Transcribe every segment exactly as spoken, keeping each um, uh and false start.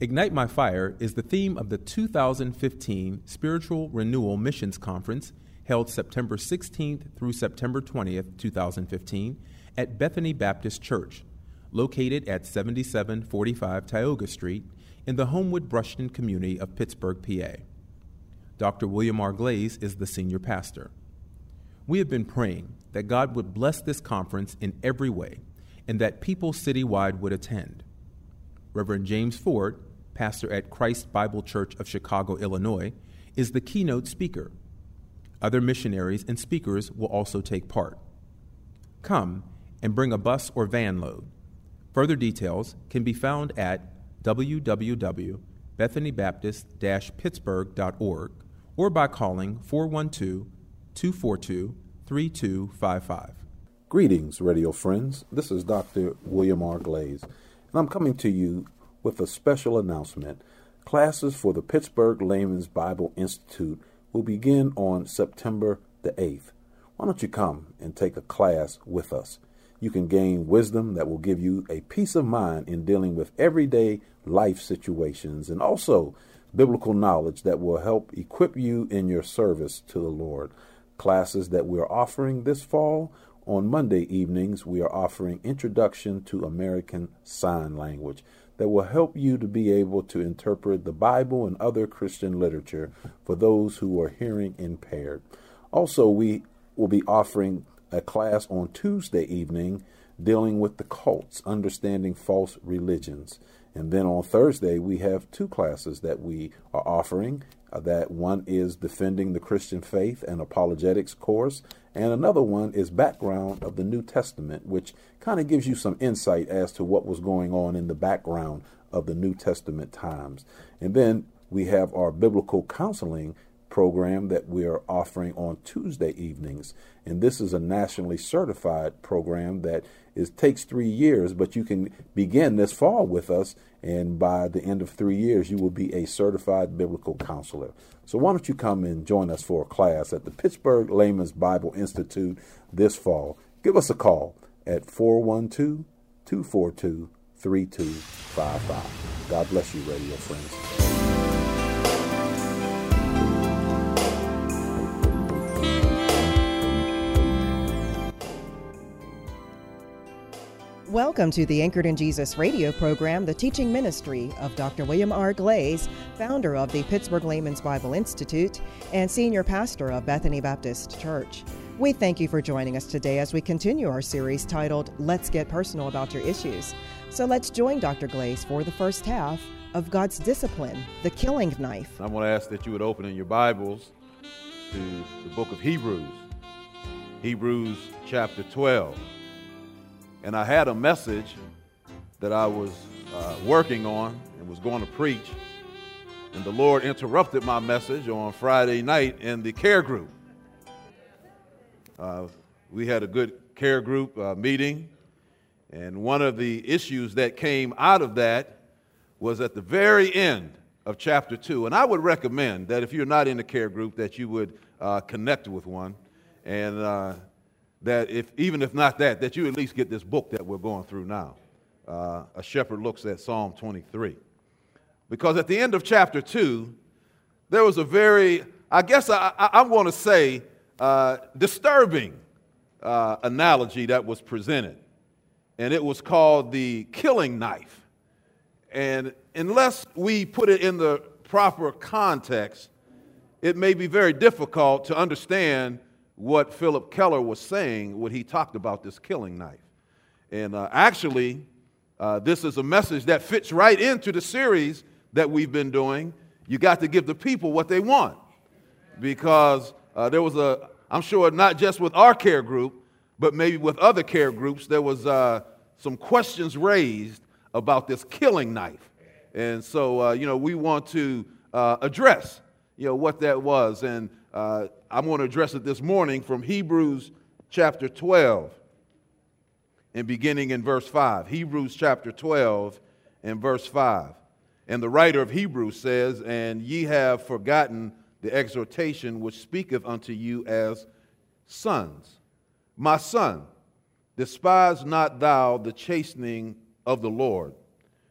Ignite My Fire is the theme of the two thousand fifteen Spiritual Renewal Missions Conference held September sixteenth through September twentieth, two thousand fifteen at Bethany Baptist Church, located at seventy-seven forty-five Tioga Street in the Homewood Brushton community of Pittsburgh, P A. Doctor William R. Glaze is the senior pastor. We have been praying that God would bless this conference in every way and that people citywide would attend. Reverend James Ford, pastor at Christ Bible Church of Chicago, Illinois, is the keynote speaker. Other missionaries and speakers will also take part. Come and bring a bus or van load. Further details can be found at w w w dot bethany baptist dash pittsburgh dot org or by calling four one two, two four two, three two five five. Greetings, radio friends. This is Doctor William R. Glaze, and I'm coming to you with a special announcement. Classes for the Pittsburgh Layman's Bible Institute will begin on September the eighth. Why don't you come and take a class with us? You can gain wisdom that will give you a peace of mind in dealing with everyday life situations, and also biblical knowledge that will help equip you in your service to the Lord. Classes that we are offering this fall: on Monday evenings, we are offering Introduction to American Sign Language that will help you to be able to interpret the Bible and other Christian literature for those who are hearing impaired. Also, we will be offering a class on Tuesday evening dealing with the cults, understanding false religions. And then on Thursday, we have two classes that we are offering. Uh, that one is Defending the Christian Faith and Apologetics course, and another one is Background of the New Testament, which kind of gives you some insight as to what was going on in the background of the New Testament times. And then we have our biblical counseling program that we are offering on Tuesday evenings. And this is a nationally certified program that is takes three years, but you can begin this fall with us, and by the end of three years, you will be a certified biblical counselor. So why don't you come and join us for a class at the Pittsburgh Layman's Bible Institute this fall? Give us a call at four one two, two four two, three two five five. God bless you, radio friends. Welcome to the Anchored in Jesus radio program, the teaching ministry of Doctor William R. Glaze, founder of the Pittsburgh Layman's Bible Institute and senior pastor of Bethany Baptist Church. We thank you for joining us today as we continue our series titled, Let's Get Personal About Your Issues. So let's join Doctor Glaze for the first half of God's Discipline, the Killing Knife. I want to ask that you would open in your Bibles to the book of Hebrews, Hebrews chapter twelve. And I had a message that I was uh, working on and was going to preach. And the Lord interrupted my message on Friday night in the care group. Uh, we had a good care group uh, meeting. And one of the issues that came out of that was at the very end of chapter two. And I would recommend that if you're not in a care group, that you would uh, connect with one. And uh, that if even if not that, that you at least get this book that we're going through now. Uh, a Shepherd Looks at Psalm twenty-three. Because at the end of chapter two, there was a very, I guess I, I, I'm going to say, uh, disturbing uh, analogy that was presented. And it was called the killing knife. And unless we put it in the proper context, it may be very difficult to understand what Philip Keller was saying when he talked about this killing knife. And uh, actually, uh, this is a message that fits right into the series that we've been doing. You got to give the people what they want. Because uh, there was a, I'm sure not just with our care group, but maybe with other care groups, there was uh, some questions raised about this killing knife. And so, uh, you know, we want to uh, address, you know, what that was. And uh, I'm going to address it this morning from Hebrews chapter twelve and beginning in verse five. Hebrews chapter twelve and verse five. And the writer of Hebrews says, "And ye have forgotten the exhortation which speaketh unto you as sons. My son, despise not thou the chastening of the Lord,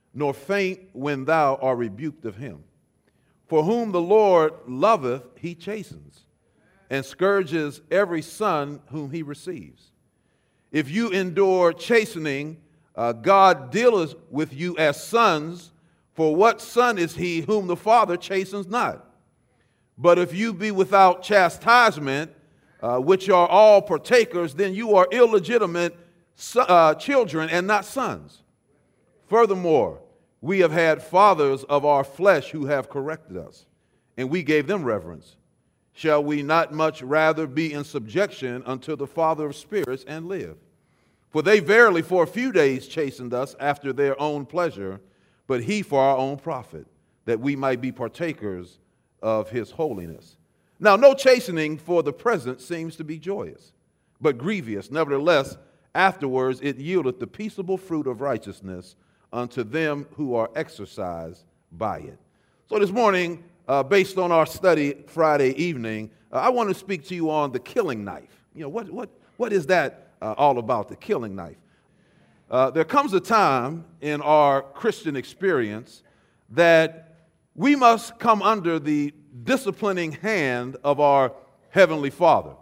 nor faint when thou art rebuked of him. For whom the Lord loveth, he chastens, and scourges every son whom he receives. If you endure chastening, uh, God dealeth with you as sons. For what son is he whom the Father chastens not? But if you be without chastisement, uh, which are all partakers, then you are illegitimate so, uh, children and not sons. Furthermore, we have had fathers of our flesh who have corrected us, and we gave them reverence. Shall we not much rather be in subjection unto the Father of spirits and live? For they verily for a few days chastened us after their own pleasure, but he for our own profit, that we might be partakers of his holiness. Now, no chastening for the present seems to be joyous, but grievous. Nevertheless, afterwards it yieldeth the peaceable fruit of righteousness unto them who are exercised by it. So this morning, uh, based on our study Friday evening, uh, I want to speak to you on the killing knife. You know, what, what, what is that uh, all about, the killing knife? Uh, there comes a time in our Christian experience that we must come under the disciplining hand of our Heavenly Father.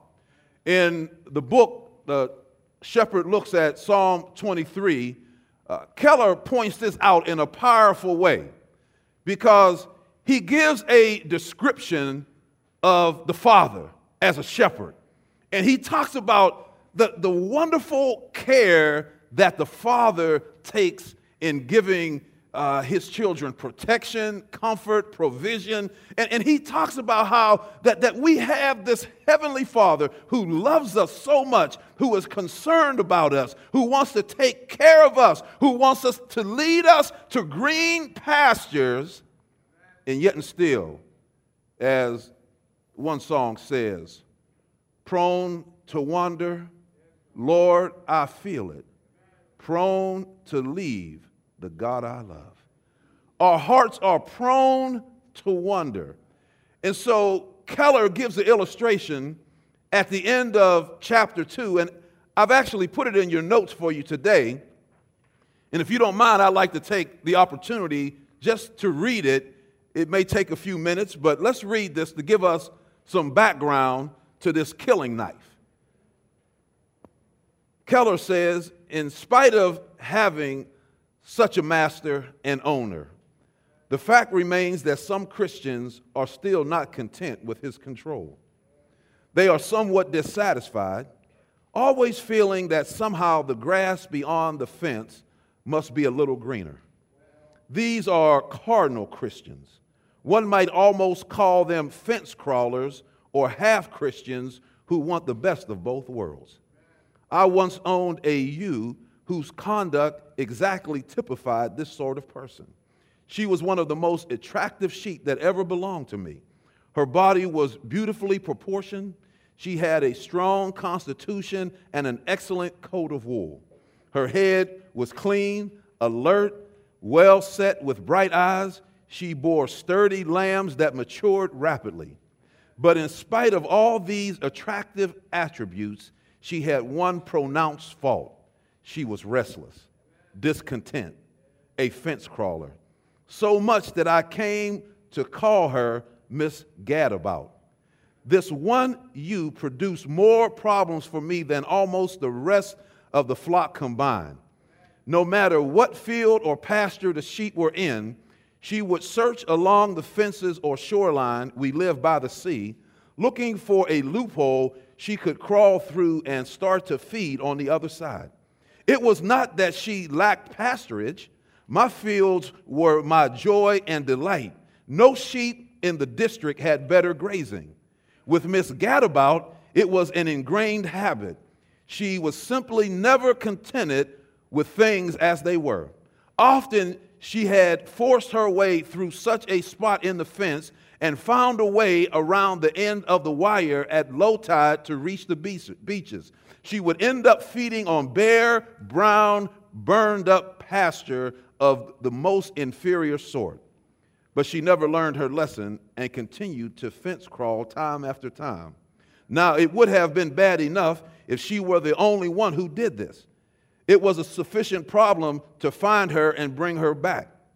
In the book, the shepherd looks at Psalm twenty-three. Uh, Keller points this out in a powerful way because he gives a description of the Father as a shepherd. And he talks about the, the wonderful care that the Father takes in giving uh, his children protection, comfort, provision. And, and he talks about how that, that we have this Heavenly Father who loves us so much, who is concerned about us, who wants to take care of us, who wants us to lead us to green pastures, and yet and still, as one song says, prone to wander, Lord, I feel it, prone to leave the God I love. Our hearts are prone to wander. And so Keller gives the illustration at the end of chapter two, and I've actually put it in your notes for you today. And if you don't mind, I'd like to take the opportunity just to read it. It may take a few minutes, but let's read this to give us some background to this killing knife. Keller says, in spite of having such a master and owner, the fact remains that some Christians are still not content with his control. They are somewhat dissatisfied, always feeling that somehow the grass beyond the fence must be a little greener. These are cardinal Christians. One might almost call them fence crawlers or half-Christians who want the best of both worlds. I once owned a ewe whose conduct exactly typified this sort of person. She was one of the most attractive sheep that ever belonged to me. Her body was beautifully proportioned. She had a strong constitution and an excellent coat of wool. Her head was clean, alert, well set with bright eyes. She bore sturdy lambs that matured rapidly. But in spite of all these attractive attributes, she had one pronounced fault. She was restless, discontent, a fence crawler. So much that I came to call her Miss Gadabout. This one ewe produced more problems for me than almost the rest of the flock combined. No matter what field or pasture the sheep were in, she would search along the fences or shoreline, we live by the sea, looking for a loophole she could crawl through and start to feed on the other side. It was not that she lacked pasturage. My fields were my joy and delight. No sheep in the district had better grazing. With Miss Gadabout, it was an ingrained habit. She was simply never contented with things as they were. Often she had forced her way through such a spot in the fence and found a way around the end of the wire at low tide to reach the beaches. She would end up feeding on bare, brown, burned up pasture of the most inferior sort. But she never learned her lesson and continued to fence crawl time after time. Now, it would have been bad enough if she were the only one who did this. It was a sufficient problem to find her and bring her back.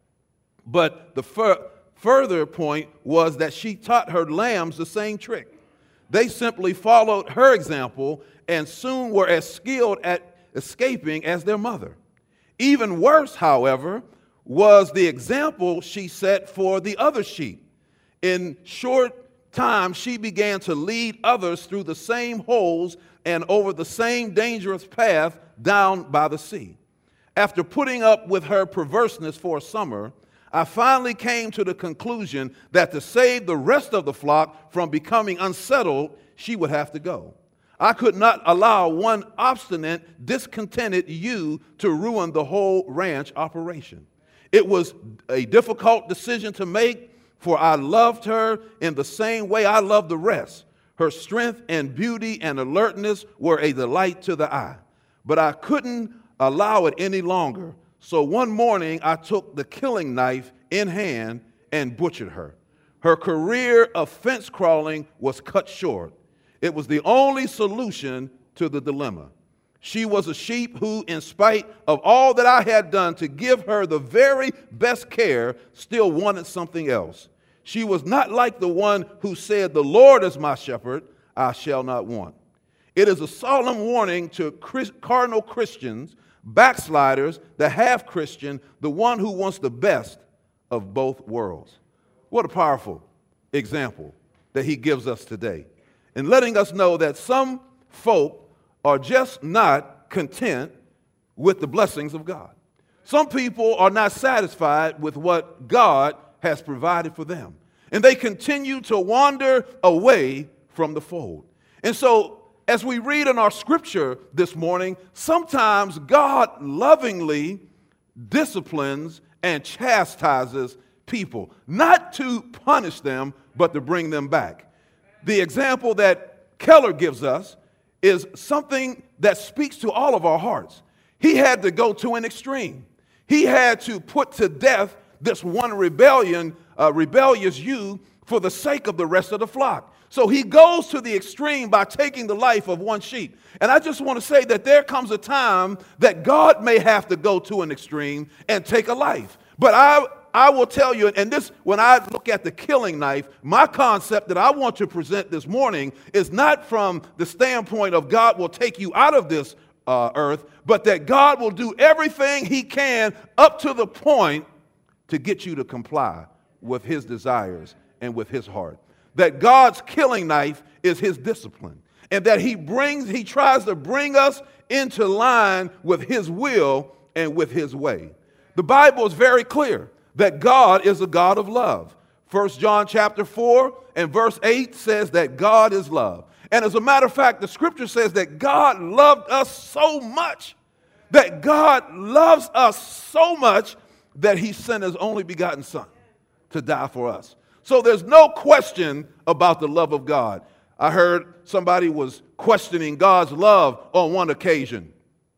But the fur- further point was that she taught her lambs the same trick. They simply followed her example and soon were as skilled at escaping as their mother. Even worse, however, was the example she set for the other sheep. In short time, she began to lead others through the same holes and over the same dangerous path down by the sea. After putting up with her perverseness for a summer, I finally came to the conclusion that to save the rest of the flock from becoming unsettled, she would have to go. I could not allow one obstinate, discontented ewe to ruin the whole ranch operation. It was a difficult decision to make, for I loved her in the same way I loved the rest. Her strength and beauty and alertness were a delight to the eye. But I couldn't allow it any longer. So one morning I took the killing knife in hand and butchered her. Her career of fence crawling was cut short. It was the only solution to the dilemma. She was a sheep who, in spite of all that I had done to give her the very best care, still wanted something else. She was not like the one who said, "The Lord is my shepherd, I shall not want." It is a solemn warning to Christ, cardinal Christians, backsliders, the half-Christian, the one who wants the best of both worlds. What a powerful example that he gives us today, in letting us know that some folk are just not content with the blessings of God. Some people are not satisfied with what God has provided for them, and they continue to wander away from the fold. And so, as we read in our scripture this morning, sometimes God lovingly disciplines and chastises people, not to punish them, but to bring them back. The example that Keller gives us is something that speaks to all of our hearts. He had to go to an extreme. He had to put to death this one rebellion, uh, rebellious ewe for the sake of the rest of the flock. So he goes to the extreme by taking the life of one sheep. And I just want to say that there comes a time that God may have to go to an extreme and take a life. But I I will tell you, and this, when I look at the killing knife, my concept that I want to present this morning is not from the standpoint of God will take you out of this uh, earth, but that God will do everything he can up to the point to get you to comply with his desires and with his heart. That God's killing knife is his discipline, and that he brings, he tries to bring us into line with his will and with his way. The Bible is very clear that God is a God of love. First John chapter four and verse eight says that God is love. And as a matter of fact, the scripture says that God loved us so much, that God loves us so much that he sent his only begotten son to die for us. So there's no question about the love of God. I heard somebody was questioning God's love on one occasion,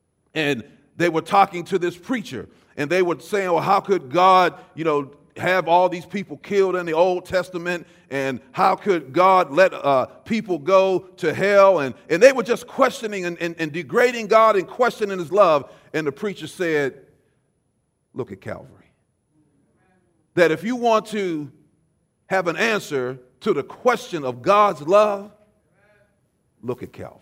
and they were talking to this preacher, and they were saying, well, how could God, you know, have all these people killed in the Old Testament, and how could God let uh, people go to hell? And, and they were just questioning and, and, and degrading God and questioning his love. And the preacher said, look at Calvary. That if you want to have an answer to the question of God's love, look at Calvary.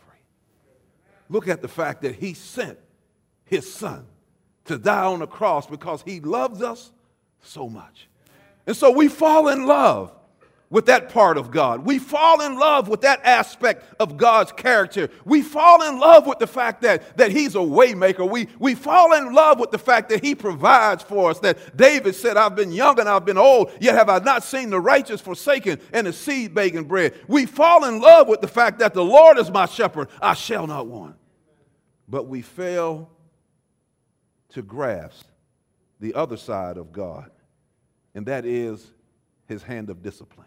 Look at the fact that he sent his son to die on the cross because he loves us so much. And so we fall in love with that part of God. We fall in love with that aspect of God's character. We fall in love with the fact that, that he's a way maker. We, we fall in love with the fact that he provides for us. That David said, I've been young and I've been old, yet have I not seen the righteous forsaken and the seed begging bread. We fall in love with the fact that the Lord is my shepherd, I shall not want. But we fail to grasp the other side of God, and that is his hand of discipline.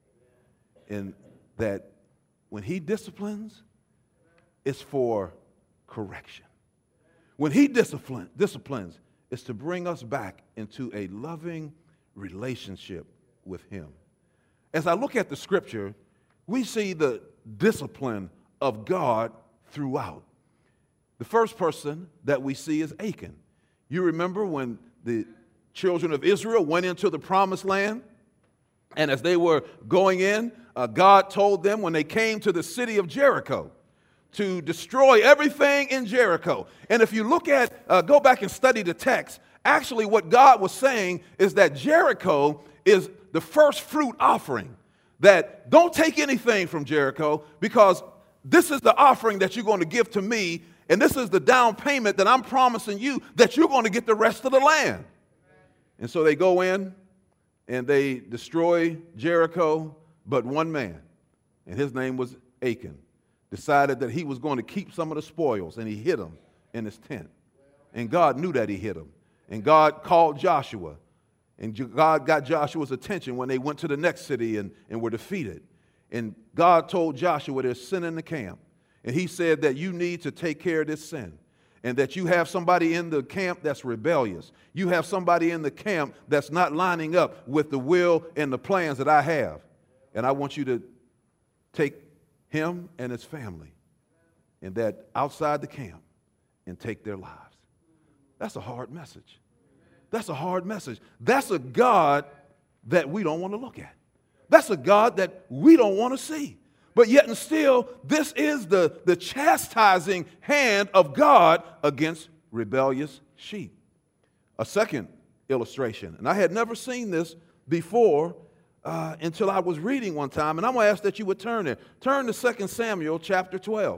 And that when he disciplines, it's for correction. When he discipline, disciplines, it's to bring us back into a loving relationship with him. As I look at the scripture, we see the discipline of God throughout. The first person that we see is Achan. You remember when the children of Israel went into the promised land. And as they were going in, uh, God told them when they came to the city of Jericho to destroy everything in Jericho. And if you look at, uh, go back and study the text, actually what God was saying is that Jericho is the first fruit offering. That don't take anything from Jericho, because this is the offering that you're going to give to me, and this is the down payment that I'm promising you that you're going to get the rest of the land. And so they go in and they destroy Jericho, but one man, and his name was Achan, decided that he was going to keep some of the spoils, and he hid them in his tent. And God knew that he hid them. And God called Joshua, and God got Joshua's attention when they went to the next city and, and were defeated. And God told Joshua, there's sin in the camp. And he said that you need to take care of this sin, and that you have somebody in the camp that's rebellious. You have somebody in the camp that's not lining up with the will and the plans that I have. And I want you to take him and his family and that outside the camp and take their lives. That's a hard message. That's a hard message. That's a God that we don't want to look at. That's a God that we don't want to see. But yet and still, this is the, the chastising hand of God against rebellious sheep. A second illustration, and I had never seen this before uh, until I was reading one time, and I'm going to ask that you would turn there. Turn to Second Samuel chapter twelve.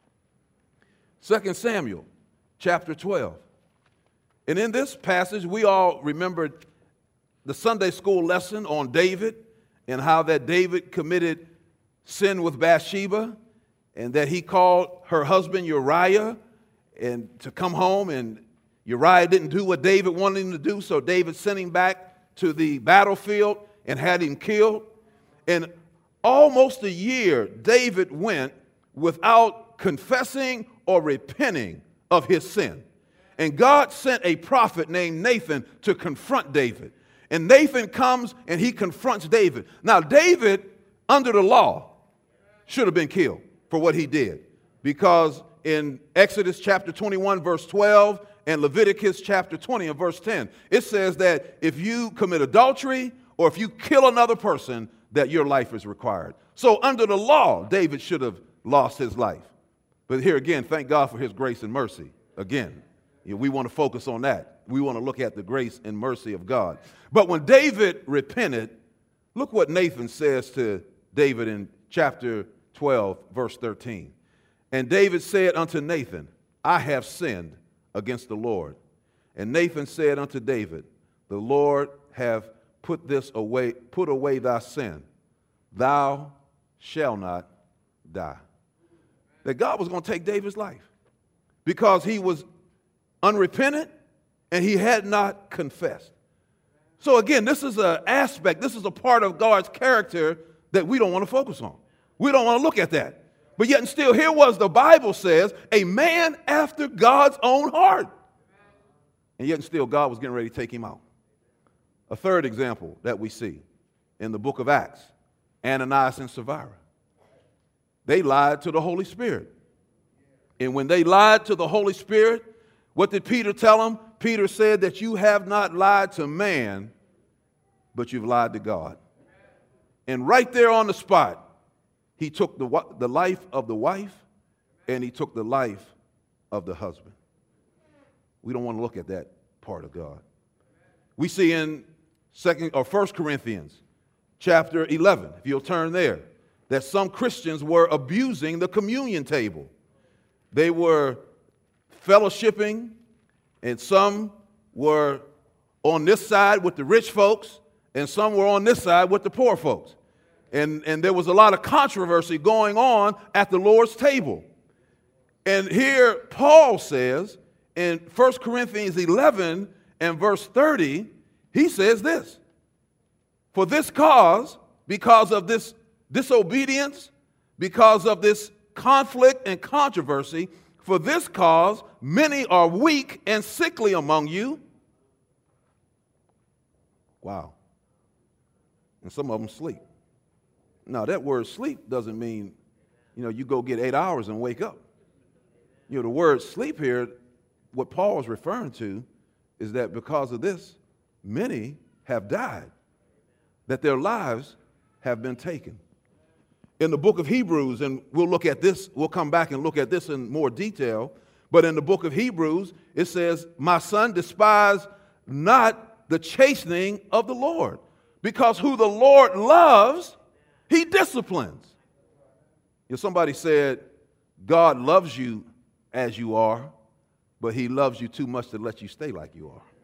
Second Samuel chapter twelve. And in this passage, we all remembered the Sunday school lesson on David and how that David committed sin with Bathsheba, and that he called her husband Uriah and to come home, and Uriah didn't do what David wanted him to do, so David sent him back to the battlefield and had him killed. And almost a year David went without confessing or repenting of his sin. And God sent a prophet named Nathan to confront David. And Nathan comes and he confronts David. Now David, under the law, should have been killed for what he did, because in Exodus chapter twenty-one verse twelve and Leviticus chapter twenty and verse ten, it says that if you commit adultery or if you kill another person, that your life is required. So under the law, David should have lost his life. But here again, thank God for his grace and mercy. Again, you know, we want to focus on that. We want to look at the grace and mercy of God. But when David repented, look what Nathan says to David in chapter twelve, verse thirteen. And David said unto Nathan, I have sinned against the Lord. And Nathan said unto David, the Lord have put this away, put away thy sin. Thou shalt not die. That God was going to take David's life because he was unrepentant and he had not confessed. So again, this is an aspect, this is a part of God's character that we don't want to focus on. We don't want to look at that. But yet and still, here was the Bible says, a man after God's own heart. And yet and still, God was getting ready to take him out. A third example that we see in the book of Acts, Ananias and Sapphira. They lied to the Holy Spirit. And when they lied to the Holy Spirit, what did Peter tell them? Peter said that you have not lied to man, but you've lied to God. And right there on the spot, he took the, the life of the wife and he took the life of the husband. We don't want to look at that part of God. We see in second or First Corinthians chapter eleven, if you'll turn there, that some Christians were abusing the communion table. They were fellowshipping, and some were on this side with the rich folks, and some were on this side with the poor folks. And, and there was a lot of controversy going on at the Lord's table. And here Paul says in First Corinthians eleven and verse thirty, he says this, for this cause, because of this disobedience, because of this conflict and controversy, for this cause many are weak and sickly among you. Wow. And some of them sleep. Now, that word sleep doesn't mean, you know, you go get eight hours and wake up. You know, the word sleep here, what Paul is referring to is that because of this, many have died, that their lives have been taken. In the book of Hebrews, and we'll look at this, we'll come back and look at this in more detail, but in the book of Hebrews, it says, my son, despise not the chastening of the Lord, because who the Lord loves, he disciplines. You know, somebody said, God loves you as you are, but he loves you too much to let you stay like you are.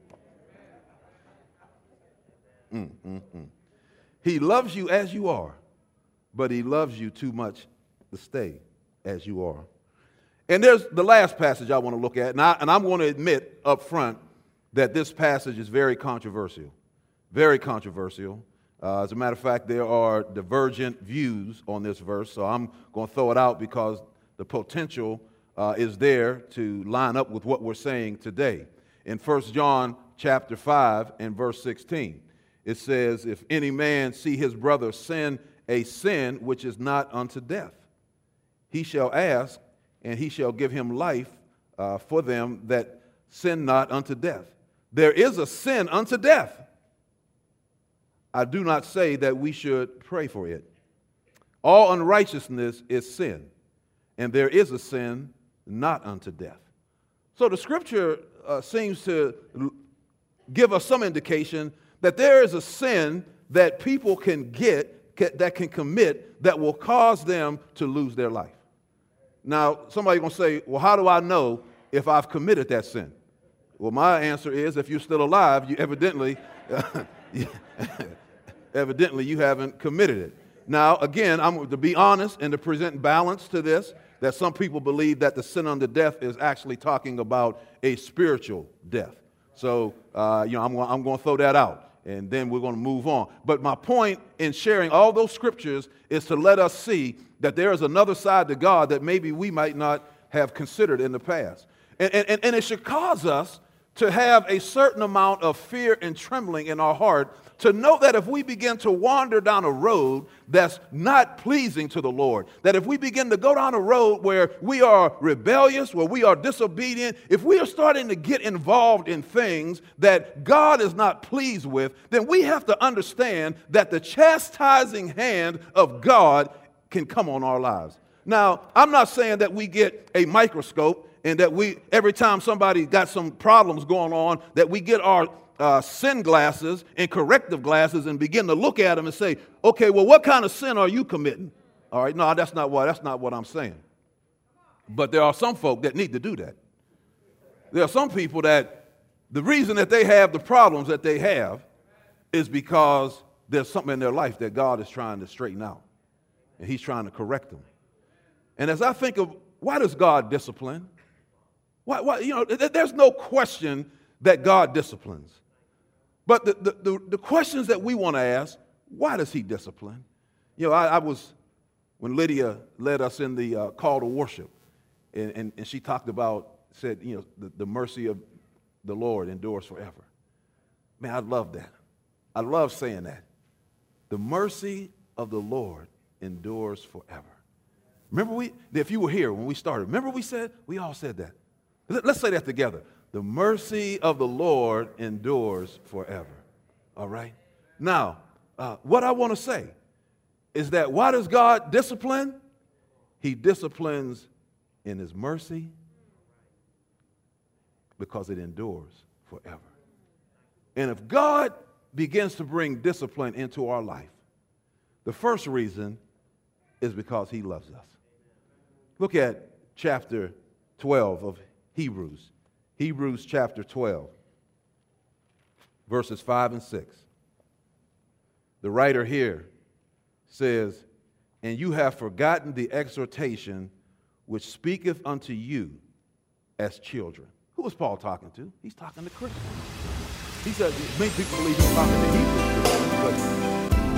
Mm, mm, mm. He loves you as you are, but he loves you too much to stay as you are. And there's the last passage I want to look at, and, I, and I'm going to admit up front that this passage is very controversial, very controversial. Uh, as a matter of fact, there are divergent views on this verse, so I'm going to throw it out because the potential uh, is there to line up with what we're saying today. In First John chapter five and verse sixteen, it says, if any man see his brother sin a sin which is not unto death, he shall ask, and he shall give him life uh, for them that sin not unto death. There is a sin unto death. I do not say that we should pray for it. All unrighteousness is sin, and there is a sin not unto death. So the scripture uh, seems to give us some indication that there is a sin that people can get, that can commit, that will cause them to lose their life. Now, somebody's going to say, well, how do I know if I've committed that sin? Well, my answer is, if you're still alive, you evidently, evidently you haven't committed it. Now, again, I'm to be honest and to present balance to this, that some people believe that the sin unto death is actually talking about a spiritual death. So, uh, you know, I'm, I'm going to throw that out. And then we're going to move on. But my point in sharing all those scriptures is to let us see that there is another side to God that maybe we might not have considered in the past. And, and, and it should cause us to have a certain amount of fear and trembling in our heart, to know that if we begin to wander down a road that's not pleasing to the Lord, that if we begin to go down a road where we are rebellious, where we are disobedient, if we are starting to get involved in things that God is not pleased with, then we have to understand that the chastising hand of God can come on our lives. Now, I'm not saying that we get a microscope and that we, every time somebody got some problems going on, that we get our uh, sin glasses and corrective glasses and begin to look at them and say, okay, well, what kind of sin are you committing? All right, no, that's not what, that's not what I'm saying. But there are some folk that need to do that. There are some people that the reason that they have the problems that they have is because there's something in their life that God is trying to straighten out, and he's trying to correct them. And as I think of, why does God discipline? Why, why, you know, there's no question that God disciplines. But the, the, the, the questions that we want to ask, why does he discipline? You know, I, I was, when Lydia led us in the uh, call to worship, and, and, and she talked about, said, you know, the, the mercy of the Lord endures forever. Man, I love that. I love saying that. The mercy of the Lord endures forever. Remember, we, if you were here when we started, remember we said, we all said that. Let's say that together. The mercy of the Lord endures forever. All right? Now, uh, what I want to say is that why does God discipline? He disciplines in his mercy because it endures forever. And if God begins to bring discipline into our life, the first reason is because he loves us. Look at chapter twelve of Hebrews. Hebrews chapter twelve, verses five and six. The writer here says, and you have forgotten the exhortation which speaketh unto you as children. Who was Paul talking to? He's talking to Christians. He said, many people believe he's talking to Hebrew Christians.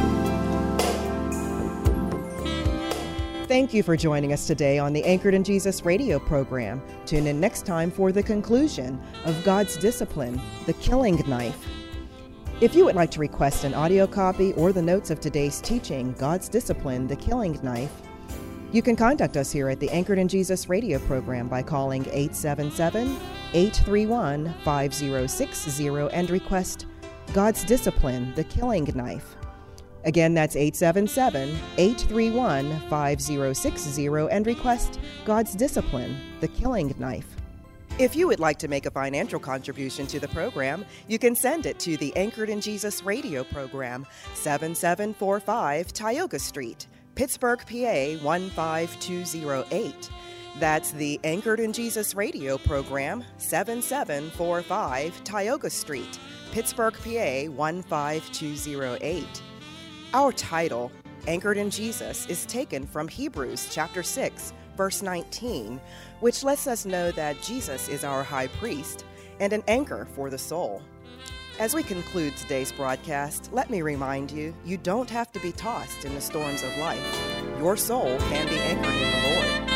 Thank you for joining us today on the Anchored in Jesus radio program. Tune in next time for the conclusion of God's discipline, the killing knife. If you would like to request an audio copy or the notes of today's teaching, God's Discipline, the Killing Knife, you can contact us here at the Anchored in Jesus radio program by calling eight seven seven, eight three one, five zero six zero and request God's Discipline, the Killing Knife. Again, that's eight seven seven, eight three one, five zero six zero and request God's Discipline, the Killing Knife. If you would like to make a financial contribution to the program, you can send it to the Anchored in Jesus radio program, seven seven four five Tioga Street, Pittsburgh, P A one five two zero eight. That's the Anchored in Jesus radio program, seven seven four five Tioga Street, Pittsburgh, P A one five two zero eight. Our title, Anchored in Jesus, is taken from Hebrews chapter six, verse nineteen, which lets us know that Jesus is our high priest and an anchor for the soul. As we conclude today's broadcast, let me remind you, you don't have to be tossed in the storms of life. Your soul can be anchored in the Lord.